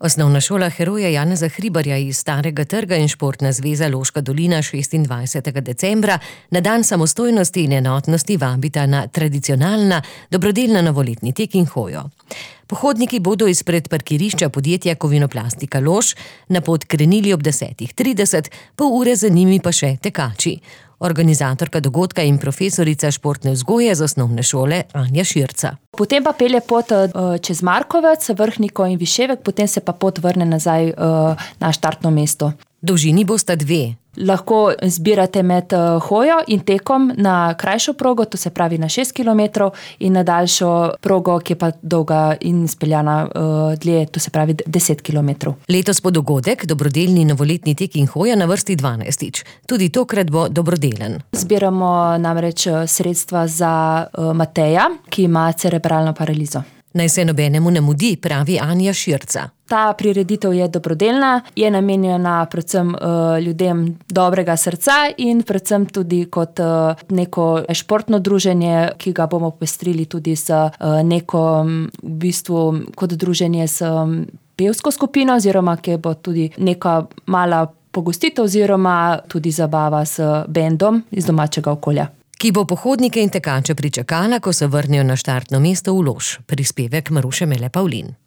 Osnovna šola heroja Janeza Hribarja iz Starega trga in Športna zveza Loška dolina 26. decembra na dan samostojnosti in enotnosti vabita na tradicionalna dobrodelna novoletni tek in hojo. Pohodniki bodo izpred parkirišča podjetja Kovinoplastika Lož na pot krenili ob 10:30, pol ure za njimi pa še tekači. Organizatorka dogodka in profesorica športne vzgoje z osnovne šole Anja Širca. Potem pa pelje pot čez Markovec, Vrhniko in Viševek, potem se pa pot vrne nazaj na štartno mesto. Dolžini bosta 2. Lahko zbirate med hojo in tekom na krajšo progo, to se pravi na 6 km, in na daljšo progo, ki je pa dolga in speljana dlje, to se pravi 10 km. Letos bo dogodek, dobrodelni novoletni tek in hoja, na vrsti 12. Tudi tokrat bo dobrodelen. Zbiramo namreč sredstva za Mateja, ki ima cerebralno paralizo. Naj se nobenemu ne mudi, pravi Anja Širca. Ta prireditev je dobrodelna, je namenjena predvsem ljudem dobrega srca in predvsem tudi kot neko športno druženje, ki ga bomo pestrili tudi z neko v bistvu kot druženje s pevsko skupino, oziroma ki bo tudi neka mala pogostitev oziroma tudi zabava s bendom iz domačega okolja. Ki bo pohodnike in tekače pričakala, ko se vrnejo na štartno mesto v Lož. Prispevek Maruše Mele Pavlin.